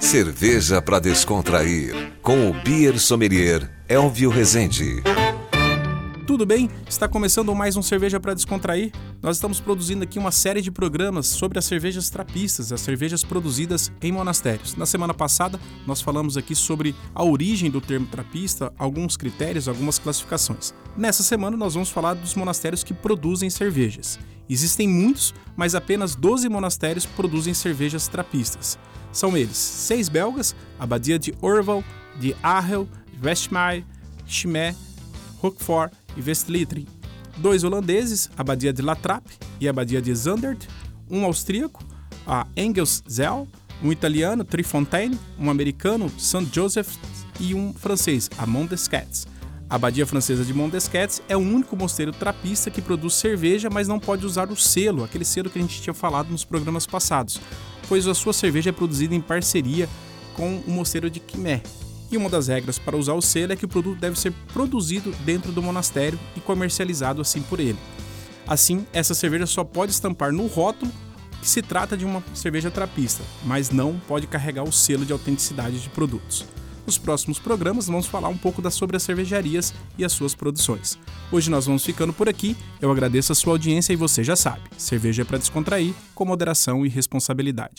Cerveja para descontrair, com o Beer Sommelier Elvio Rezende. Tudo bem? Está começando mais um Cerveja para Descontrair. Nós estamos produzindo aqui uma série de programas sobre as cervejas trapistas, as cervejas produzidas em monastérios. Na semana passada, nós falamos aqui sobre a origem do termo trapista, alguns critérios, algumas classificações. Nessa semana, nós vamos falar dos monastérios que produzem cervejas. Existem muitos, mas apenas 12 monastérios produzem cervejas trapistas. São eles 6 belgas, a Abadia de Orval, de Arrel, Westmalle, Chimay, Roquefort e Westvleteren, 2 holandeses, a Abadia de La Trappe e a Abadia de Zundert, um austríaco, a Engelszell, um italiano, Trefontaine, um americano, St. Joseph e um francês, a Montesquieu. A Abadia francesa de Montesquieu é o único mosteiro trapista que produz cerveja, mas não pode usar o selo, aquele selo que a gente tinha falado nos programas passados, pois a sua cerveja é produzida em parceria com o mosteiro de Chimay. E uma das regras para usar o selo é que o produto deve ser produzido dentro do monastério e comercializado assim por ele. Assim, essa cerveja só pode estampar no rótulo que se trata de uma cerveja trapista, mas não pode carregar o selo de autenticidade de produtos. Nos próximos programas vamos falar um pouco sobre as cervejarias e as suas produções. Hoje nós vamos ficando por aqui, eu agradeço a sua audiência e você já sabe, cerveja é para descontrair, com moderação e responsabilidade.